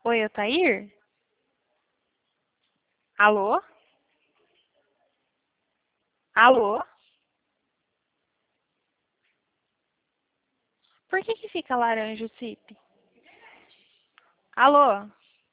Oi, Otair? Alô? Alô? Por que fica laranja o CIP? Alô?